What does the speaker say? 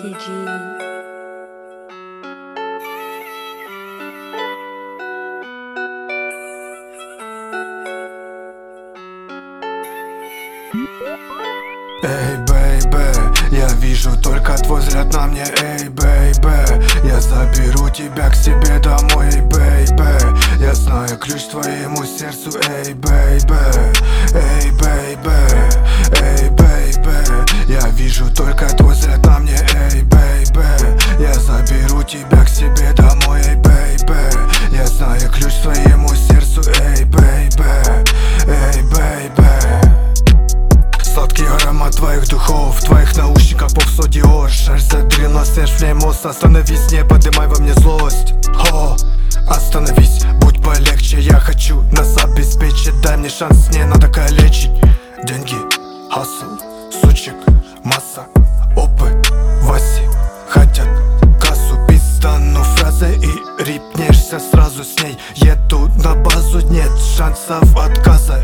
PG. Эй, бэйбэ, я вижу только твой взгляд на мне. Эй, бэйбэ, я заберу тебя к себе домой. Эй, бэйбэ, я знаю ключ к твоему сердцу. Эй, бэйбэ, эй, бэйбэ, эй, бэйбэ, я вижу только твой взгляд на мне. Эй, бэйбэ, я заберу тебя к себе домой. Эй, бэйбэ, я знаю ключ к твоему сердцу. Эй, бэйбэ, эй, бэйбэ. Сладкий аромат твоих духов, в твоих наушниках Попсо Диор. Шарь за длину, снежь флеймос. Остановись, не поднимай во мне злость. О, остановись, будь полегче. Я хочу нас обеспечить, дай мне шанс, не надо калечить. Деньги, хасл, сучек, масса, опыт, Васи хотят кассу. Пиздану фразы и рипнешься сразу с ней. Еду на базу, нет шансов отказа.